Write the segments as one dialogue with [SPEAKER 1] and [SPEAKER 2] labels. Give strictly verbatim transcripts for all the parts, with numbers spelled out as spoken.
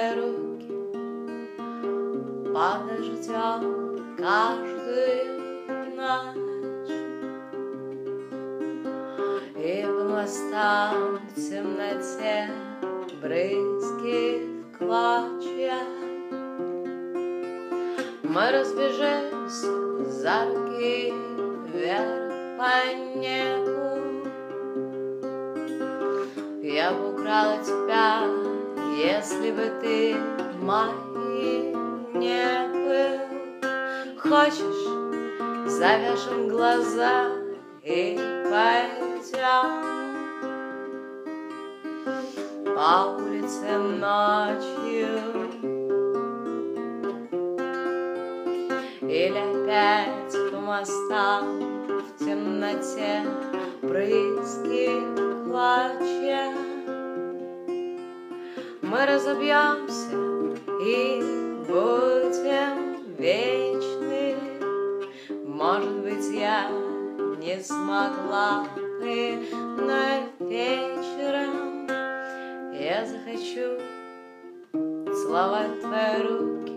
[SPEAKER 1] твои руки подождем каждую ночь, и по мостам в темноте брызги в клочья мы разбежимся за руки вверх по небу. Я бы украла тебя, если бы ты моим не был. Хочешь, завяжем глаза и пойдем по улице ночью, или опять по мостам в темноте брызги в клочья. Мы разобьемся и будем вечны. Может быть, я не смогла бы, но вечером я захочу целовать твои руки.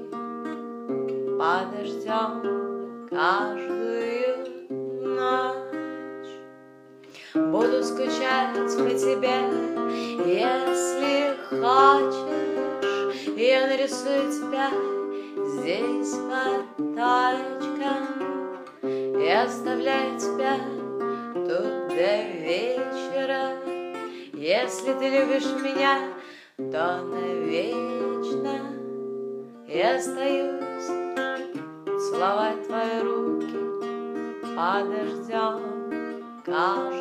[SPEAKER 1] Подождем каждую ночь. Буду скучать по тебе, если хочешь. Я нарисую тебя здесь под точком и оставляю тебя тут до вечера. Если ты любишь меня, то навечно я остаюсь целовать твои руки. Подождем каждую